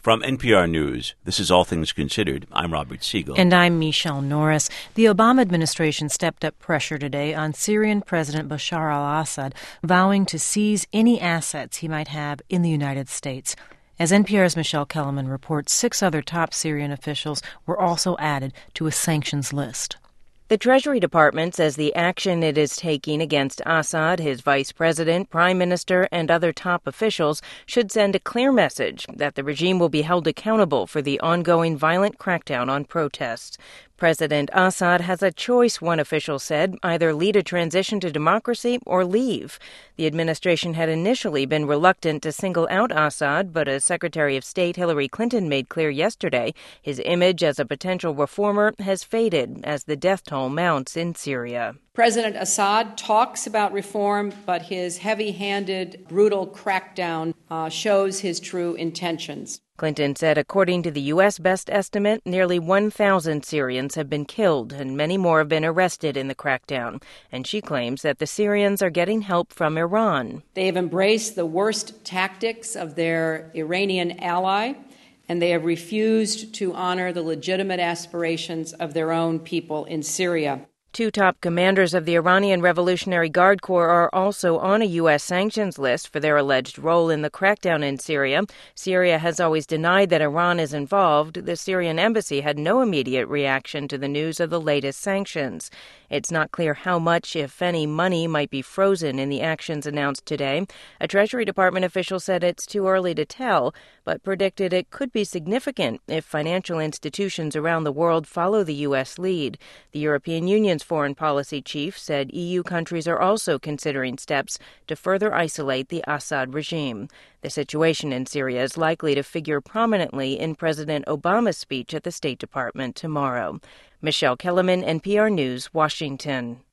From NPR News, this is All Things Considered. I'm Robert Siegel. And I'm Michelle Norris. The Obama administration stepped up pressure today on Syrian President Bashar al-Assad, vowing to seize any assets he might have in the United States. As NPR's Michelle Kellerman reports, 6 other top Syrian officials were also added to a sanctions list. The Treasury Department says the action it is taking against Assad, his vice president, prime minister, and other top officials should send a clear message that the regime will be held accountable for the ongoing violent crackdown on protests. President Assad has a choice, one official said, either lead a transition to democracy or leave. The administration had initially been reluctant to single out Assad, but as Secretary of State Hillary Clinton made clear yesterday, his image as a potential reformer has faded as the death toll mounts in Syria. President Assad talks about reform, but his heavy-handed, brutal crackdown shows his true intentions. Clinton said, according to the U.S. best estimate, nearly 1,000 Syrians have been killed and many more have been arrested in the crackdown. And she claims that the Syrians are getting help from Iran. They have embraced the worst tactics of their Iranian ally, and they have refused to honor the legitimate aspirations of their own people in Syria. 2 top commanders of the Iranian Revolutionary Guard Corps are also on a U.S. sanctions list for their alleged role in the crackdown in Syria. Syria has always denied that Iran is involved. The Syrian embassy had no immediate reaction to the news of the latest sanctions. It's not clear how much, if any, money might be frozen in the actions announced today. A Treasury Department official said it's too early to tell, but predicted it could be significant if financial institutions around the world follow the U.S. lead. The European Union's foreign policy chief said EU countries are also considering steps to further isolate the Assad regime. The situation in Syria is likely to figure prominently in President Obama's speech at the State Department tomorrow. Michelle Kellerman, NPR News, Washington.